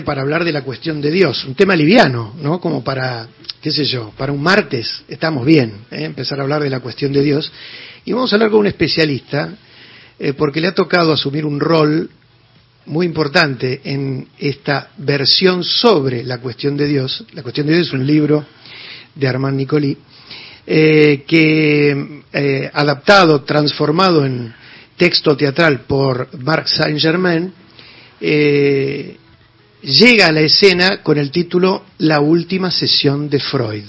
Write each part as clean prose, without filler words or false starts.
para hablar de la cuestión de Dios, un tema liviano, ¿no? Como para, qué sé yo, para un martes estamos bien, empezar a hablar de la cuestión de Dios. Y vamos a hablar con un especialista, porque le ha tocado asumir un rol muy importante en esta versión sobre la cuestión de Dios. La cuestión de Dios es un libro de Armand Nicolí, adaptado, transformado en texto teatral por Marc Saint-Germain, llega a la escena con el título La última sesión de Freud.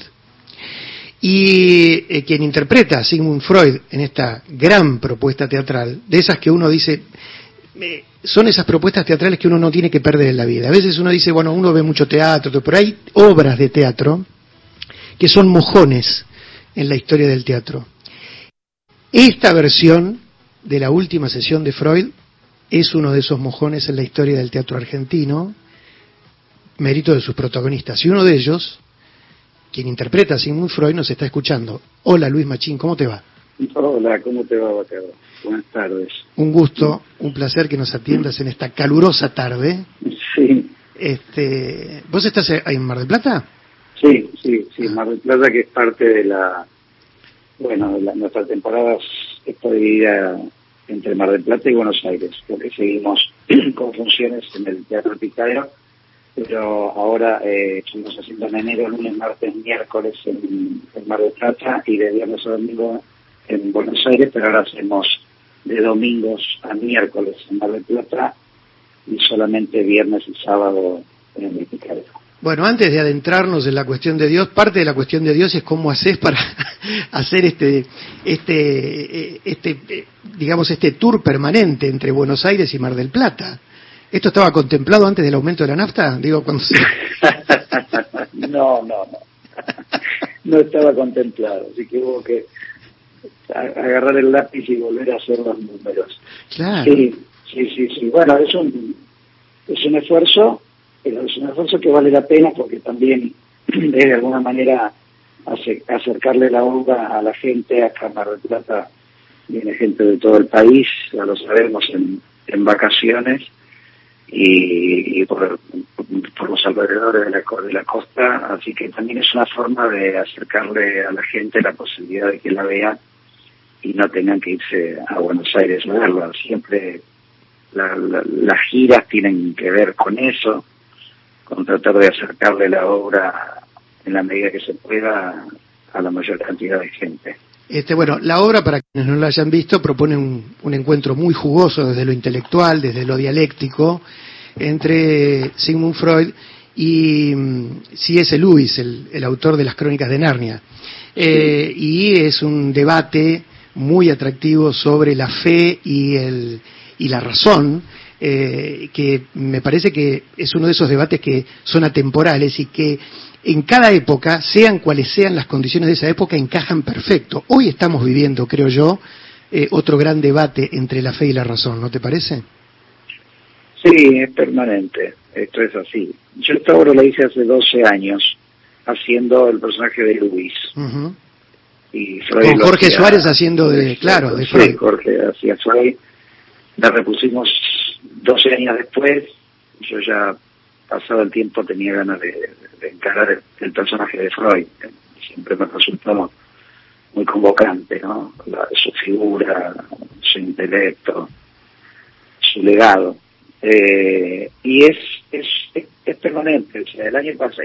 Y quien interpreta a Sigmund Freud en esta gran propuesta teatral, de esas que uno dice, son esas propuestas teatrales que uno no tiene que perder en la vida. A veces uno dice, bueno, uno ve mucho teatro, pero hay obras de teatro que son mojones en la historia del teatro. Esta versión de La última sesión de Freud es uno de esos mojones en la historia del teatro argentino, mérito de sus protagonistas. Y uno de ellos, quien interpreta a Sigmund Freud, nos está escuchando. Hola, Luis Machín, ¿cómo te va? Hola, ¿cómo te va, Mateo? Buenas tardes. Un gusto, un placer que nos atiendas en esta calurosa tarde. Sí. ¿Vos estás ahí en Mar del Plata? Sí, Mar del Plata, que es parte de nuestra temporada está dividida entre Mar del Plata y Buenos Aires, porque seguimos con funciones en el Teatro Picadero, pero ahora estamos haciendo en enero, lunes, martes, miércoles en Mar del Plata y de viernes a domingo en Buenos Aires, pero ahora hacemos de domingos a miércoles en Mar del Plata y solamente viernes y sábado en el Picadero. Bueno, antes de adentrarnos en la cuestión de Dios, parte de la cuestión de Dios es cómo haces para hacer este tour permanente entre Buenos Aires y Mar del Plata. ¿Esto estaba contemplado antes del aumento de la nafta? No. No estaba contemplado, así que hubo que agarrar el lápiz y volver a hacer los números. Claro. Sí. Bueno, es un esfuerzo, pero es un esfuerzo que vale la pena porque también es de alguna manera acercarle la obra a la gente. Acá en Mar del Plata viene gente de todo el país, ya lo sabemos, en vacaciones y por los alrededores de la costa, así que también es una forma de acercarle a la gente la posibilidad de que la vea y no tengan que irse a Buenos Aires a verla. Siempre las giras tienen que ver con eso, con tratar de acercarle la obra en la medida que se pueda a la mayor cantidad de gente. Bueno, la obra, para quienes no la hayan visto, propone un encuentro muy jugoso desde lo intelectual, desde lo dialéctico, entre Sigmund Freud y C.S. Lewis, el autor de las Crónicas de Narnia. Y es un debate muy atractivo sobre la fe y la razón, que me parece que es uno de esos debates que son atemporales y que en cada época, sean cuales sean las condiciones de esa época, encajan perfecto. Hoy estamos viviendo, creo yo, otro gran debate entre la fe y la razón, ¿no te parece? Sí, es permanente, esto es así. Yo esta obra la hice hace 12 años, haciendo el personaje de Luis. Uh-huh. Y Freud con Jorge Suárez haciendo de Freud. Sí, Jorge hacía Freud. La repusimos 12 años después. Yo ya, pasado el tiempo, tenía ganas de encarar el personaje de Freud. Siempre me resultó muy convocante, ¿no? Su figura, su intelecto, su legado. Y es permanente. O sea, el año pasado,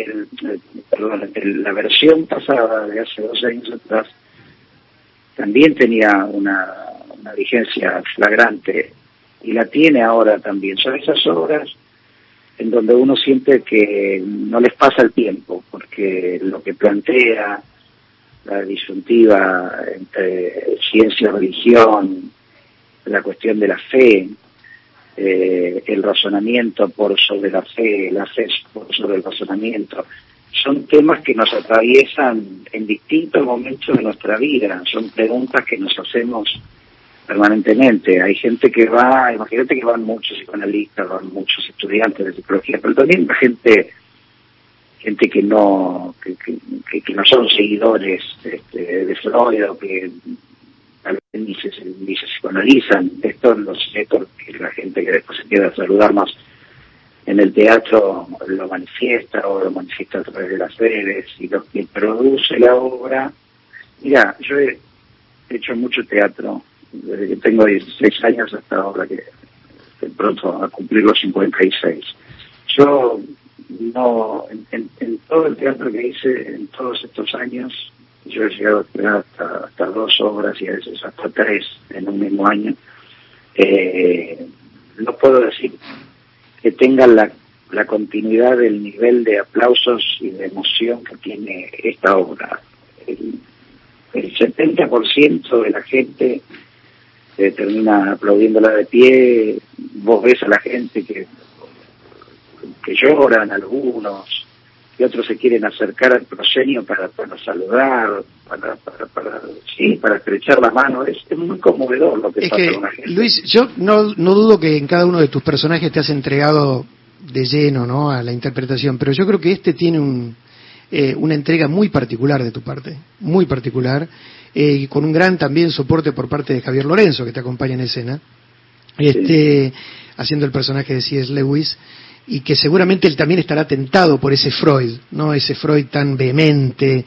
la versión pasada de hace 12 años atrás también tenía una vigencia flagrante y la tiene ahora también. Son esas obras en donde uno siente que no les pasa el tiempo, porque lo que plantea la disyuntiva entre ciencia y religión, la cuestión de la fe, el razonamiento por sobre la fe por sobre el razonamiento, son temas que nos atraviesan en distintos momentos de nuestra vida, son preguntas que nos hacemos permanentemente. Hay gente que imagínate que van muchos psicoanalistas, van muchos estudiantes de psicología, pero también gente que no son seguidores de Freud o que tal vez ni se psicoanalizan. Esto lo sé porque la gente que después se queda a saludarnos en el teatro lo manifiesta o lo manifiesta a través de las redes, y lo que produce la obra. Mira, yo he hecho mucho teatro desde que tengo 16 años hasta ahora que pronto a cumplir los 56. Yo no, en todo el teatro que hice en todos estos años, yo he llegado a crear hasta 2 obras y a veces hasta 3 en un mismo año. No puedo decir que tenga la continuidad del nivel de aplausos y de emoción que tiene esta obra. El 70% de la gente termina aplaudiéndola de pie. Vos ves a la gente que lloran, algunos, y otros se quieren acercar al proscenio para saludar, para estrechar la mano. Es muy conmovedor lo que pasa con la gente. Luis, yo no dudo que en cada uno de tus personajes te has entregado de lleno, ¿no?, a la interpretación, pero yo creo que este tiene una entrega muy particular de tu parte, muy particular, y con un gran también soporte por parte de Javier Lorenzo, que te acompaña en escena, Sí. haciendo el personaje de C.S. Lewis, y que seguramente él también estará tentado por ese Freud, ¿no?, ese Freud tan vehemente,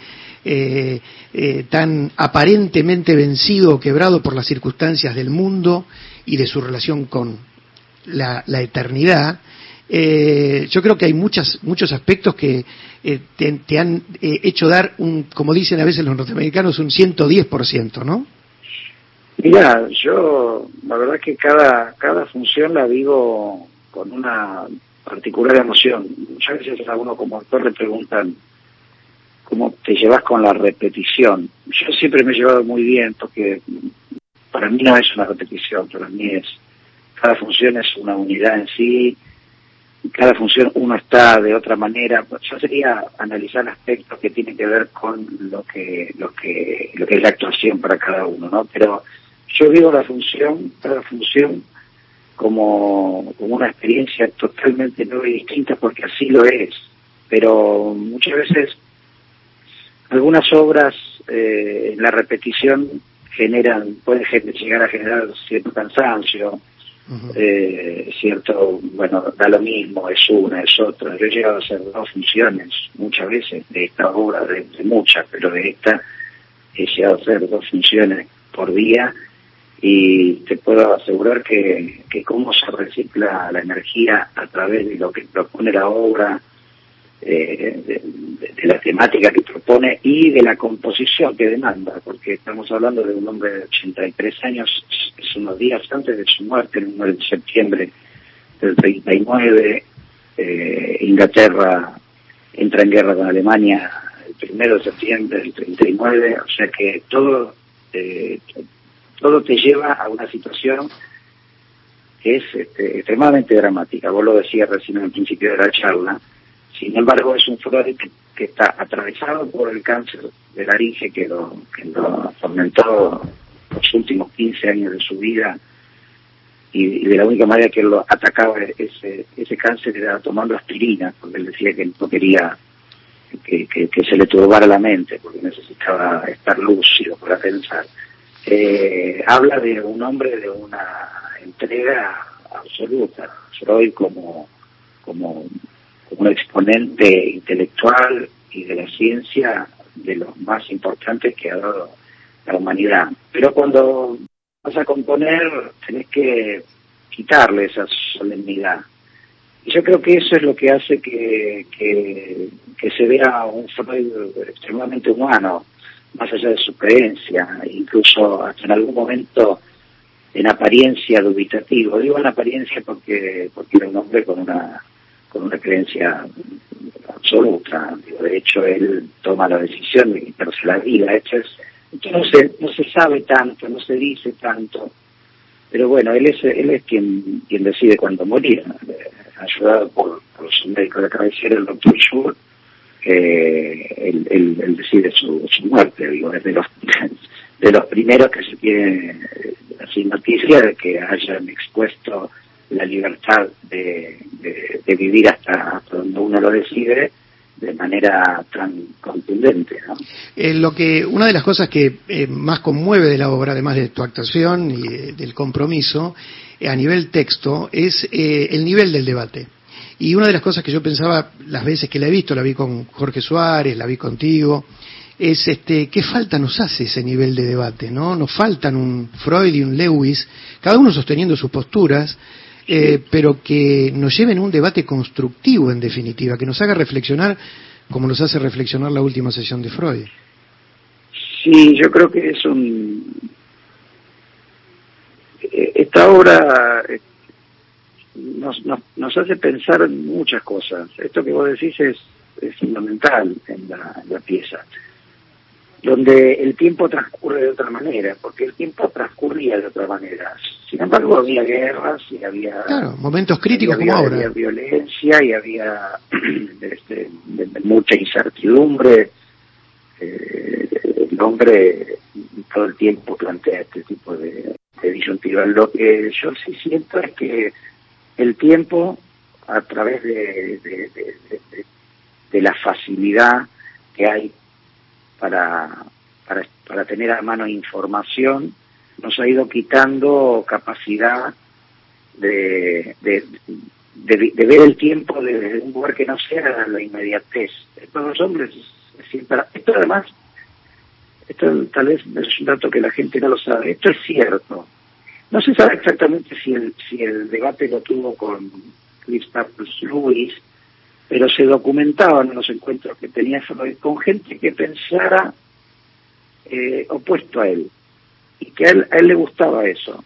tan aparentemente vencido o quebrado por las circunstancias del mundo y de su relación con la eternidad. Yo creo que hay muchos aspectos que te han hecho dar como dicen a veces los norteamericanos, un 110%, ¿no? Mirá, yo la verdad que cada función la vivo con una particular emoción. Muchas veces a uno como actor le preguntan cómo te llevas con la repetición. Yo siempre me he llevado muy bien, porque para mí no es una repetición, para mí cada función es una unidad en sí, y cada función uno está de otra manera. Yo sería analizar aspectos que tienen que ver con lo que es la actuación para cada uno, ¿no? Pero yo vivo cada función como una experiencia totalmente nueva y distinta, porque así lo es. Pero muchas veces algunas obras en la repetición pueden llegar a generar cierto cansancio. Cierto, bueno, da lo mismo, es una, es otra. Yo he llegado a hacer 2 funciones muchas veces de esta obra, de muchas, pero de esta he llegado a hacer 2 funciones por día, y te puedo asegurar que cómo se recicla la energía a través de lo que propone la obra, de la temática que propone y de la composición que demanda, porque estamos hablando de un hombre de 83 años, es unos días antes de su muerte, el 1 de septiembre del 39, Inglaterra entra en guerra con Alemania el 1 de septiembre del 39, o sea que todo te lleva a una situación que es extremadamente dramática. Vos lo decías recién al principio de la charla. Sin embargo, es un Freud que está atravesado por el cáncer de laringe que lo atormentó los últimos 15 años de su vida, y de la única manera que lo atacaba ese cáncer era tomando aspirina, porque él decía que no quería que se le turbara la mente, porque necesitaba estar lúcido para pensar. Habla de un hombre de una entrega absoluta. Freud como un exponente intelectual y de la ciencia de los más importantes que ha dado la humanidad. Pero cuando vas a componer tenés que quitarle esa solemnidad. Y yo creo que eso es lo que hace que se vea un Freud extremadamente humano, más allá de su creencia, incluso hasta en algún momento en apariencia dubitativo. Digo en apariencia porque era un hombre con una creencia absoluta. De hecho, él toma la decisión de quitarse la vida. Esto no se sabe tanto, no se dice tanto, pero bueno, él es quien decide cuándo morir, ayudado por su médico de cabecera, el doctor Schur. Él decide su muerte. Digo, es de los primeros que se tiene así noticia de que hayan expuesto la libertad de vivir hasta donde uno lo decide de manera tan contundente, ¿no? Una de las cosas que más conmueve de la obra, además de tu actuación y del compromiso, a nivel texto, es el nivel del debate. Y una de las cosas que yo pensaba las veces que la he visto, la vi con Jorge Suárez, la vi contigo, es qué falta nos hace ese nivel de debate, ¿no? Nos faltan un Freud y un Lewis, cada uno sosteniendo sus posturas, pero que nos lleven a un debate constructivo, en definitiva, que nos haga reflexionar como nos hace reflexionar la última sesión de Freud. Sí, yo creo que es esta obra nos hace pensar en muchas cosas. Esto que vos decís es fundamental en la pieza, donde el tiempo transcurre de otra manera, porque el tiempo transcurría de otra manera. Sin embargo, había guerras y había... Claro, momentos críticos como ahora. Había violencia y había mucha incertidumbre. El hombre todo el tiempo plantea este tipo de disyuntivas. Lo que yo sí siento es que el tiempo, a través de la facilidad que hay para tener a mano información, nos ha ido quitando capacidad de ver el tiempo desde un lugar que no sea la inmediatez. Estos los hombres siempre... Esto además, esto tal vez es un dato que la gente no lo sabe, esto es cierto. No se sabe exactamente si el debate lo tuvo con Christopher Lewis, pero se documentaban en los encuentros que tenía Freud con gente que pensara opuesto a él, y que a él le gustaba eso.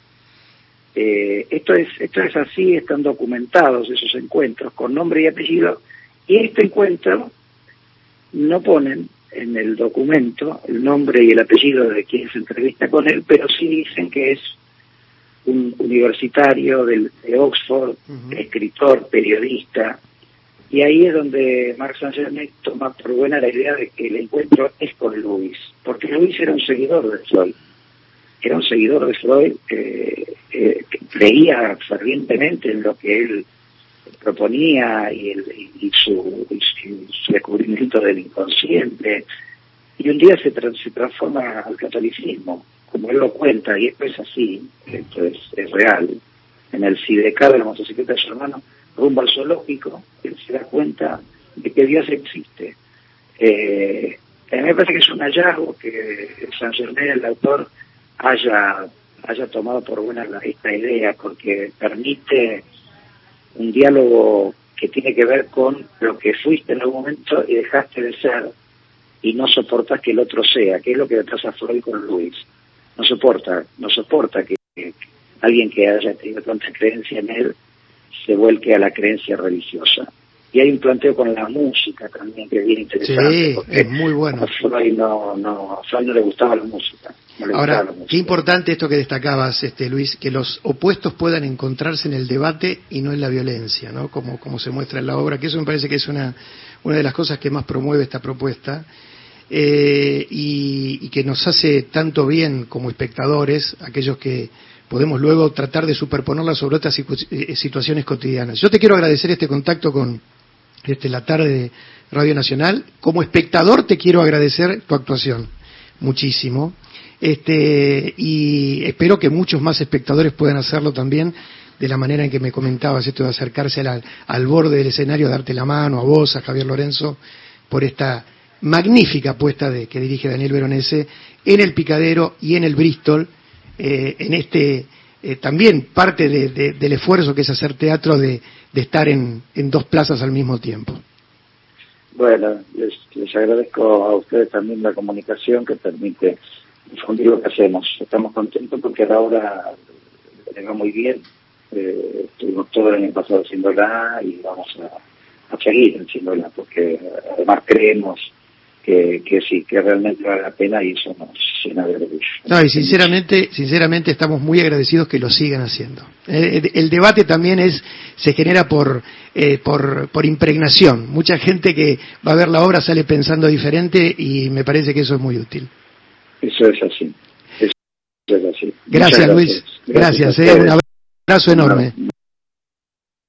Esto es así, están documentados esos encuentros con nombre y apellido, y este encuentro no ponen en el documento el nombre y el apellido de quien se entrevista con él, pero sí dicen que es un universitario de Oxford, escritor, periodista, y ahí es donde Marc Saint-Germain toma por buena la idea de que el encuentro es con Lewis, porque Lewis era un seguidor de Freud. Era un seguidor de Freud, que creía fervientemente en lo que él proponía y su descubrimiento del inconsciente, y un día se transforma al catolicismo, como él lo cuenta, y esto es así, esto es real. En el sidecar de la motocicleta de su hermano, rumbo al zoológico, él se da cuenta de que Dios existe. A mí me parece que es un hallazgo que Saint-Germain, el autor, haya tomado por buena esta idea, porque permite un diálogo que tiene que ver con lo que fuiste en algún momento y dejaste de ser, y no soportas que el otro sea, que es lo que le pasa a Freud con Luis. No soporta que alguien que haya tenido tanta creencia en él se vuelque a la creencia religiosa. Y hay un planteo con la música también que es bien interesante. Sí, es muy bueno. A Freud no le gustaba la música. Ahora, qué importante esto que destacabas, Luis, que los opuestos puedan encontrarse en el debate y no en la violencia, ¿no? Como se muestra en la obra, que eso me parece que es una de las cosas que más promueve esta propuesta, y que nos hace tanto bien como espectadores, aquellos que podemos luego tratar de superponerla sobre otras situaciones cotidianas. Yo te quiero agradecer este contacto con la tarde de Radio Nacional. Como espectador te quiero agradecer tu actuación muchísimo, y espero que muchos más espectadores puedan hacerlo también, de la manera en que me comentabas, esto de acercarse al borde del escenario, darte la mano a vos, a Javier Lorenzo, por esta magnífica apuesta que dirige Daniel Veronese en el Picadero y en el Bristol, en también parte del esfuerzo que es hacer teatro, de estar en dos plazas al mismo tiempo. Bueno, les agradezco a ustedes también la comunicación que permite difundir lo que hacemos. Estamos contentos porque a la hora le va muy bien. Estuvimos todo el año pasado haciéndola y vamos a seguir haciéndola, porque además creemos que sí, que realmente vale la pena, y eso nos llena de orgullo. No, y sinceramente estamos muy agradecidos que lo sigan haciendo. El debate también se genera por impregnación. Mucha gente que va a ver la obra sale pensando diferente, y me parece que eso es muy útil. Eso es así. Gracias, Luis. Gracias. Un abrazo enorme.